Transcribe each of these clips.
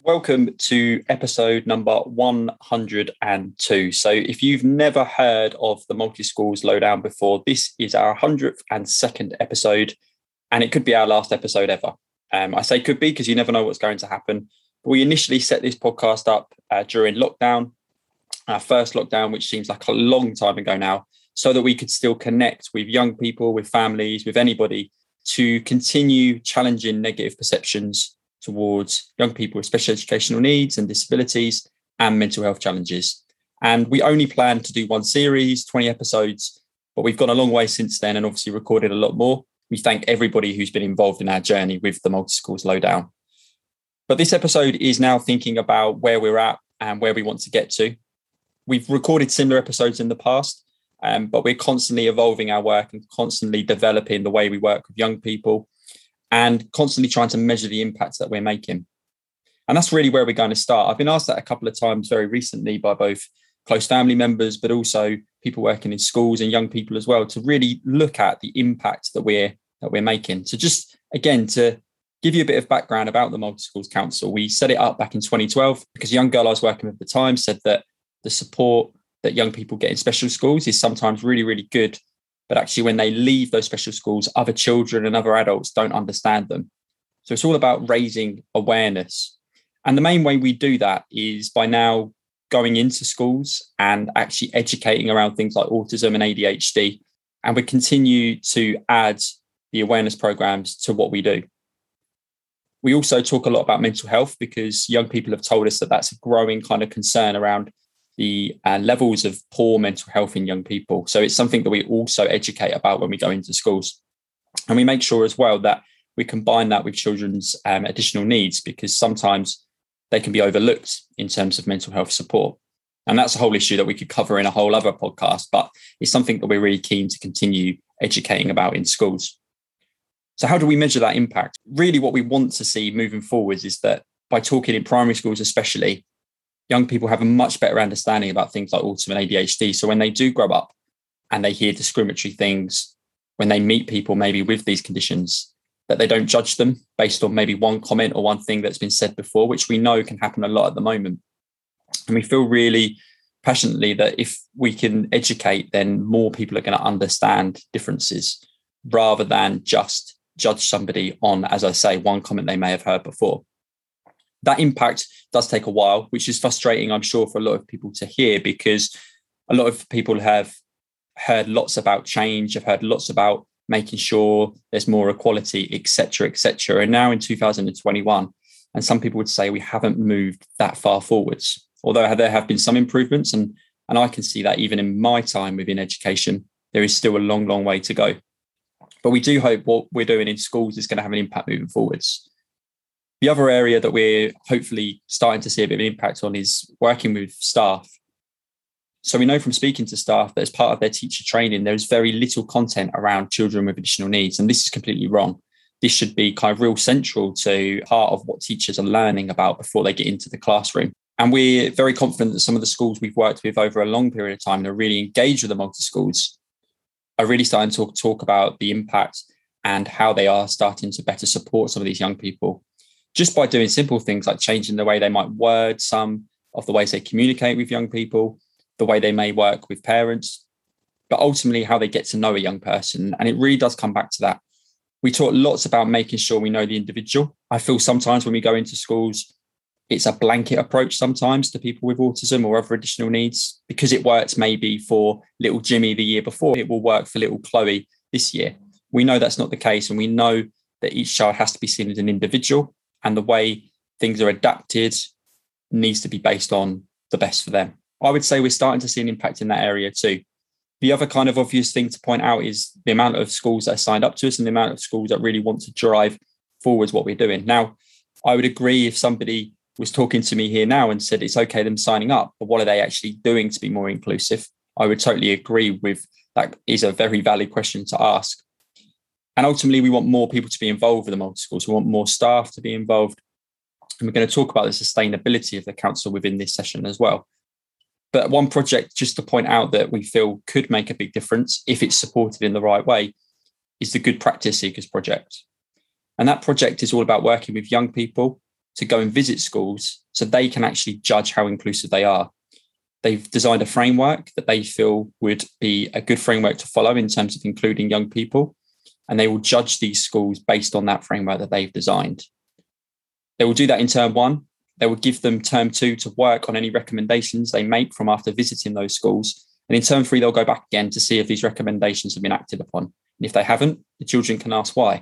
Welcome to episode number 102. So if you've never heard of the Multi-Schools Lowdown before, this is our 102nd episode, and it could be our last episode ever. I say could be because you never know what's going to happen. But we initially set this podcast up during lockdown, our first lockdown, which seems like a long time ago now, so that we could still connect with young people, with families, with anybody to continue challenging negative perceptions towards young people with special educational needs and disabilities and mental health challenges. And we only plan to do one series, 20 episodes, but we've gone a long way since then and obviously recorded a lot more. We thank everybody who's been involved in our journey with the Multi-Schools Lowdown. But this episode is now thinking about where we're at and where we want to get to. We've recorded similar episodes in the past, but we're constantly evolving our work and constantly developing the way we work with young people and constantly trying to measure the impact that we're making. And that's really where we're going to start. I've been asked that a couple of times very recently by both close family members, but also people working in schools and young people as well, to really look at the impact that we're making. So just, again, to give you a bit of background about the Multi-Schools Council, we set it up back in 2012 because a young girl I was working with at the time said that the support that young people get in special schools is sometimes really, really good. But actually, when they leave those special schools, other children and other adults don't understand them. So it's all about raising awareness. And the main way we do that is by now going into schools and actually educating around things like autism and ADHD. And we continue to add the awareness programs to what we do. We also talk a lot about mental health because young people have told us that that's a growing kind of concern around the levels of poor mental health in young people. So it's something that we also educate about when we go into schools. And we make sure as well that we combine that with children's additional needs, because sometimes they can be overlooked in terms of mental health support. And that's a whole issue that we could cover in a whole other podcast, but it's something that we're really keen to continue educating about in schools. So how do we measure that impact? Really what we want to see moving forwards is that by talking in primary schools especially, young people have a much better understanding about things like autism and ADHD. So when they do grow up and they hear discriminatory things, when they meet people maybe with these conditions, that they don't judge them based on maybe one comment or one thing that's been said before, which we know can happen a lot at the moment. And we feel really passionately that if we can educate, then more people are going to understand differences rather than just judge somebody on, as I say, one comment they may have heard before. That impact does take a while, which is frustrating, I'm sure, for a lot of people to hear, because a lot of people have heard lots about change, have heard lots about making sure there's more equality, etc., etc. And now in 2021, and some people would say we haven't moved that far forwards, although there have been some improvements. And I can see that even in my time within education, there is still a long, long way to go. But we do hope what we're doing in schools is going to have an impact moving forwards. The other area that we're hopefully starting to see a bit of an impact on is working with staff. So we know from speaking to staff that as part of their teacher training, there's very little content around children with additional needs. And this is completely wrong. This should be kind of real central to part of what teachers are learning about before they get into the classroom. And we're very confident that some of the schools we've worked with over a long period of time that are really engaged with the multi-schools are really starting to talk about the impact and how they are starting to better support some of these young people, just by doing simple things like changing the way they might word some of the ways they communicate with young people, the way they may work with parents, but ultimately how they get to know a young person. And it really does come back to that. We talk lots about making sure we know the individual. I feel sometimes when we go into schools, it's a blanket approach sometimes to people with autism or other additional needs, because it worked maybe for little Jimmy the year before, it will work for little Chloe this year. We know that's not the case. And we know that each child has to be seen as an individual. And the way things are adapted needs to be based on the best for them. I would say we're starting to see an impact in that area too. The other kind of obvious thing to point out is the amount of schools that are signed up to us and the amount of schools that really want to drive forwards what we're doing. Now, I would agree if somebody was talking to me here now and said it's okay them signing up, but what are they actually doing to be more inclusive? I would totally agree with that. Is a very valid question to ask. And ultimately, we want more people to be involved with the multi-schools. We want more staff to be involved. And we're going to talk about the sustainability of the council within this session as well. But one project, just to point out that we feel could make a big difference if it's supported in the right way, is the Good Practice Seekers project. And that project is all about working with young people to go and visit schools so they can actually judge how inclusive they are. They've designed a framework that they feel would be a good framework to follow in terms of including young people, and they will judge these schools based on that framework that they've designed. They will do that in term 1. They will give them term 2 to work on any recommendations they make from after visiting those schools. And in term 3, they'll go back again to see if these recommendations have been acted upon. And if they haven't, the children can ask why.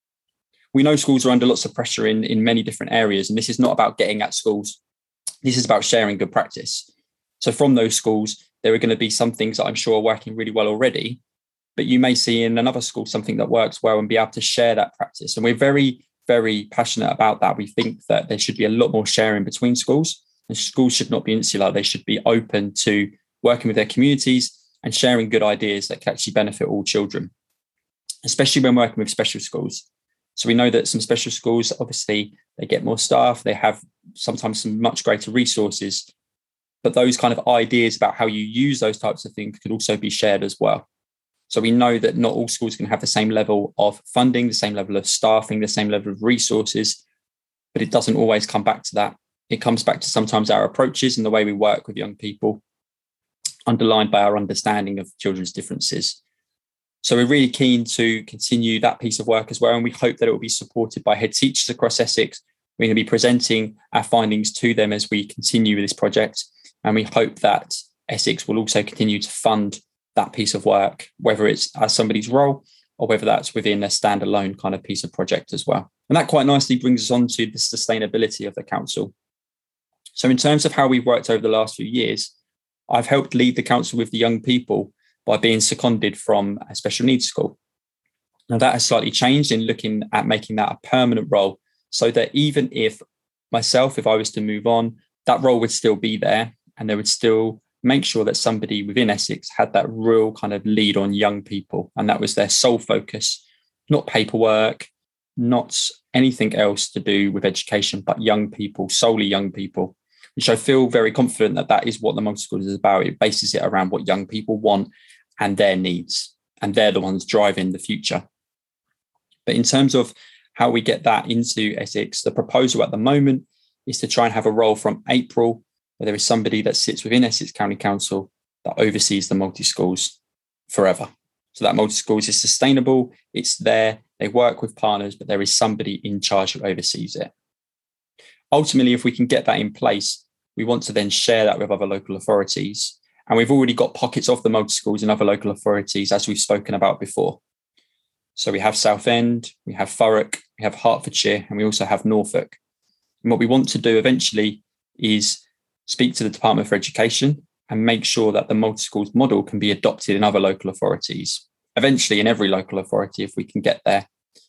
We know schools are under lots of pressure in many different areas, and this is not about getting at schools. This is about sharing good practice. So from those schools, there are going to be some things that I'm sure are working really well already, but you may see in another school something that works well and be able to share that practice. And we're very, very passionate about that. We think that there should be a lot more sharing between schools, and schools should not be insular. They should be open to working with their communities and sharing good ideas that can actually benefit all children, especially when working with special schools. So we know that some special schools, obviously, they get more staff, they have sometimes some much greater resources, but those kind of ideas about how you use those types of things could also be shared as well. So we know that not all schools can have the same level of funding, the same level of staffing, the same level of resources, but it doesn't always come back to that. It comes back to sometimes our approaches and the way we work with young people, underlined by our understanding of children's differences. So we're really keen to continue that piece of work as well, and we hope that it will be supported by head teachers across Essex. We're going to be presenting our findings to them as we continue with this project, and we hope that Essex will also continue to fund that piece of work, whether it's as somebody's role or whether that's within a standalone kind of piece of project as well. And that quite nicely brings us on to the sustainability of the council. So in terms of how we've worked over the last few years, I've helped lead the council with the young people by being seconded from a special needs school. Now that has slightly changed in looking at making that a permanent role, so that even if myself, if I was to move on, that role would still be there, and they would still make sure that somebody within Essex had that real kind of lead on young people. And that was their sole focus, not paperwork, not anything else to do with education, but young people, solely young people, which I feel very confident that that is what the multi-school is about. It bases it around what young people want and their needs, and they're the ones driving the future. But in terms of how we get that into Essex, the proposal at the moment is to try and have a role from April where there is somebody that sits within Essex County Council that oversees the multi-schools forever. So that multi-schools is sustainable, it's there, they work with partners, but there is somebody in charge who oversees it. Ultimately, if we can get that in place, we want to then share that with other local authorities. And we've already got pockets of the multi-schools in other local authorities, as we've spoken about before. So we have Southend, we have Thurrock, we have Hertfordshire, and we also have Norfolk. And what we want to do eventually is speak to the Department for Education and make sure that the multi-schools model can be adopted in other local authorities, eventually in every local authority if we can get there.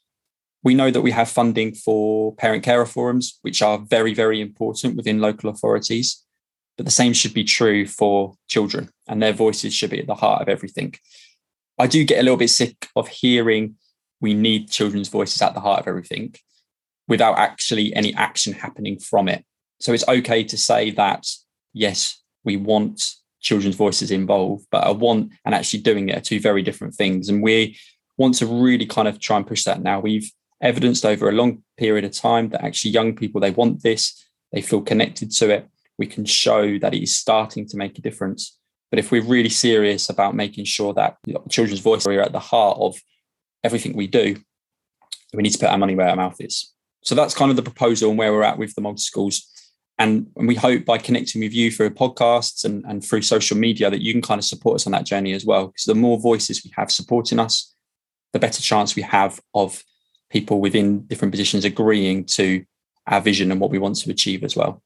We know that we have funding for parent carer forums, which are very, very important within local authorities, but the same should be true for children, and their voices should be at the heart of everything. I do get a little bit sick of hearing we need children's voices at the heart of everything without actually any action happening from it. So it's okay to say that, yes, we want children's voices involved, but a want and actually doing it are two very different things. And we want to really kind of try and push that now. We've evidenced over a long period of time that actually young people, they want this, they feel connected to it. We can show that it is starting to make a difference. But if we're really serious about making sure that children's voices are at the heart of everything we do, we need to put our money where our mouth is. So that's kind of the proposal and where we're at with the multi-schools. And we hope by connecting with you through podcasts and through social media that you can kind of support us on that journey as well. Because the more voices we have supporting us, the better chance we have of people within different positions agreeing to our vision and what we want to achieve as well.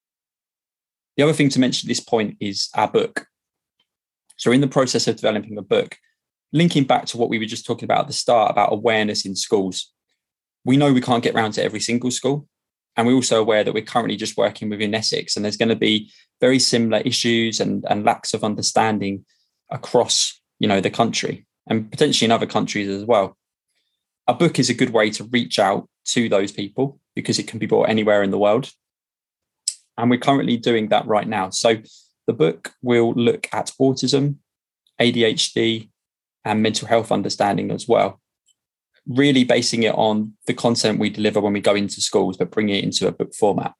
The other thing to mention at this point is our book. So we're in the process of developing a book, linking back to what we were just talking about at the start about awareness in schools. We know we can't get round to every single school. And we're also aware that we're currently just working within Essex, and there's going to be very similar issues and lacks of understanding across, the country and potentially in other countries as well. A book is a good way to reach out to those people because it can be bought anywhere in the world. And we're currently doing that right now. So the book will look at autism, ADHD, and mental health understanding as well. really basing it on the content we deliver when we go into schools, but bringing it into a book format.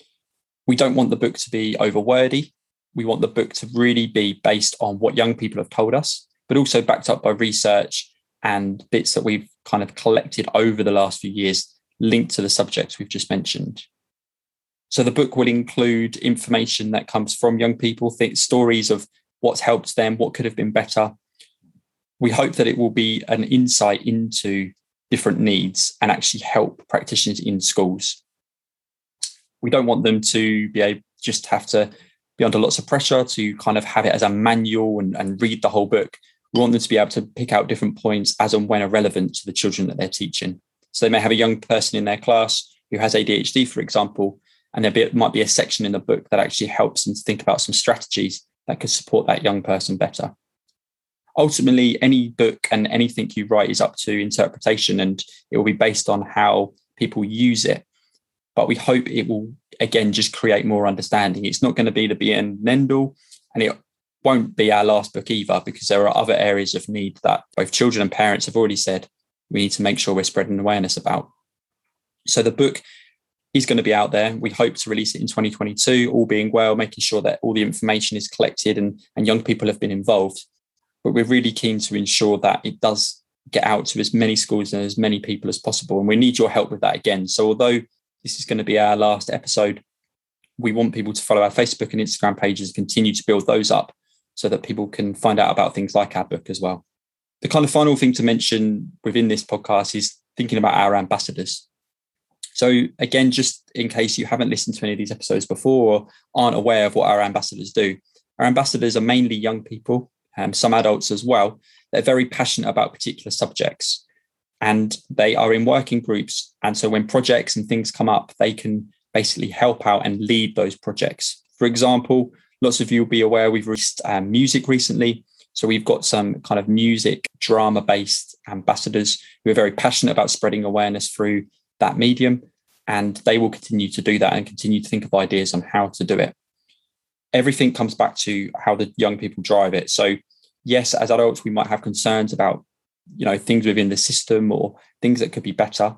We don't want the book to be overwordy. We want the book to really be based on what young people have told us, but also backed up by research and bits that we've kind of collected over the last few years linked to the subjects we've just mentioned. So the book will include information that comes from young people, stories of what's helped them, what could have been better. We hope that it will be an insight into different needs and actually help practitioners in schools. We don't want them to be able just have to be under lots of pressure to kind of have it as a manual and read the whole book. We want them to be able to pick out different points as and when are relevant to the children that they're teaching. So they may have a young person in their class who has ADHD, for example, and there might be a section in the book that actually helps them to think about some strategies that could support that young person better. Ultimately, any book and anything you write is up to interpretation, and it will be based on how people use it. But we hope it will, again, just create more understanding. It's not going to be the be and end all, and it won't be our last book either, because there are other areas of need that both children and parents have already said we need to make sure we're spreading awareness about. So the book is going to be out there. We hope to release it in 2022, all being well, making sure that all the information is collected and young people have been involved. But we're really keen to ensure that it does get out to as many schools and as many people as possible. And we need your help with that again. So although this is going to be our last episode, we want people to follow our Facebook and Instagram pages and continue to build those up so that people can find out about things like our book as well. The kind of final thing to mention within this podcast is thinking about our ambassadors. So again, just in case you haven't listened to any of these episodes before or aren't aware of what our ambassadors do, our ambassadors are mainly young people, some adults as well. They're very passionate about particular subjects and they are in working groups. And so when projects and things come up, they can basically help out and lead those projects. For example, lots of you will be aware we've released music recently. So we've got some kind of music drama-based ambassadors who are very passionate about spreading awareness through that medium, and they will continue to do that and continue to think of ideas on how to do it. Everything comes back to how the young people drive it. So yes, as adults, we might have concerns about, things within the system or things that could be better,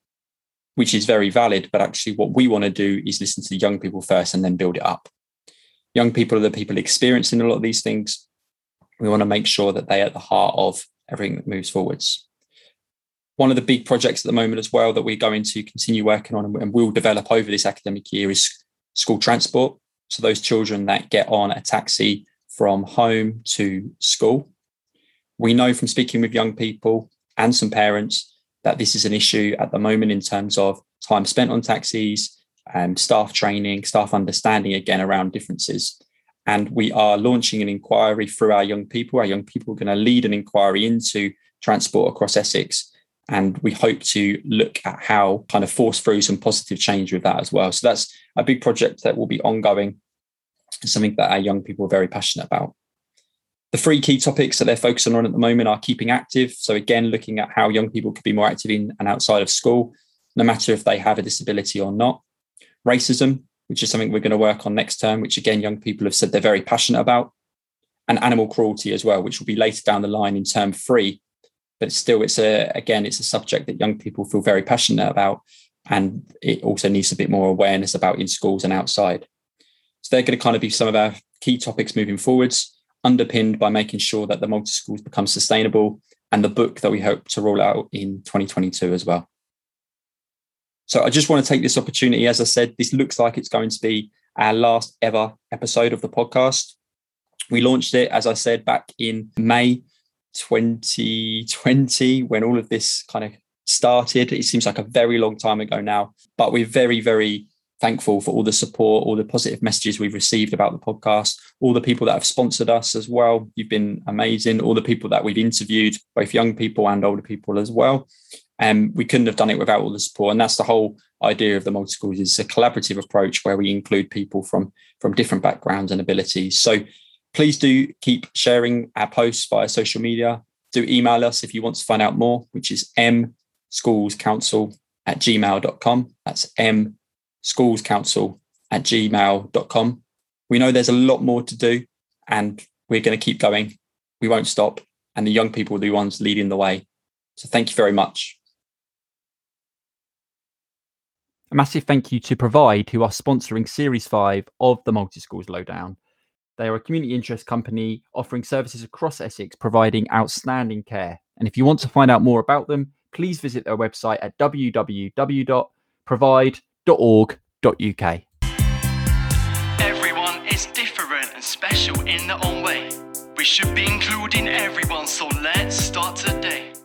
which is very valid. But actually what we want to do is listen to the young people first and then build it up. Young people are the people experiencing a lot of these things. We want to make sure that they are at the heart of everything that moves forwards. One of the big projects at the moment as well that we're going to continue working on and will develop over this academic year is school transport. So those children that get on a taxi from home to school. We know from speaking with young people and some parents that this is an issue at the moment in terms of time spent on taxis, staff training, staff understanding, again, around differences. And we are launching an inquiry through our young people. Our young people are going to lead an inquiry into transport across Essex. And we hope to look at how kind of force through some positive change with that as well. So that's a big project that will be ongoing, something that our young people are very passionate about. The 3 key topics that they're focusing on at the moment are keeping active. So again, looking at how young people could be more active in and outside of school, no matter if they have a disability or not. Racism, which is something we're going to work on next term, which again, young people have said they're very passionate about. And animal cruelty as well, which will be later down the line in term 3. But still, it's a subject that young people feel very passionate about. And it also needs a bit more awareness about in schools and outside. So they're going to kind of be some of our key topics moving forwards, underpinned by making sure that the multi-schools become sustainable and the book that we hope to roll out in 2022 as well. So I just want to take this opportunity. As I said, this looks like it's going to be our last ever episode of the podcast. We launched it, as I said, back in May 2020, when all of this kind of started. It seems like a very long time ago now, but we're very, very thankful for all the support, all the positive messages we've received about the podcast, all the people that have sponsored us as well. You've been amazing. All the people that we've interviewed, both young people and older people as well. And we couldn't have done it without all the support. And that's the whole idea of the multi-schools. It's a collaborative approach where we include people from different backgrounds and abilities. So please do keep sharing our posts via social media. Do email us if you want to find out more, which is mschoolscouncil@gmail.com. That's mschoolscouncil@gmail.com. We know there's a lot more to do and we're going to keep going. We won't stop. And the young people are the ones leading the way. So thank you very much. A massive thank you to Provide, who are sponsoring Series 5 of the Multi-Schools Lowdown. They are a community interest company offering services across Essex, providing outstanding care. And if you want to find out more about them, please visit their website at www.provide.org.uk. Everyone is different and special in their own way. We should be including everyone, so let's start today.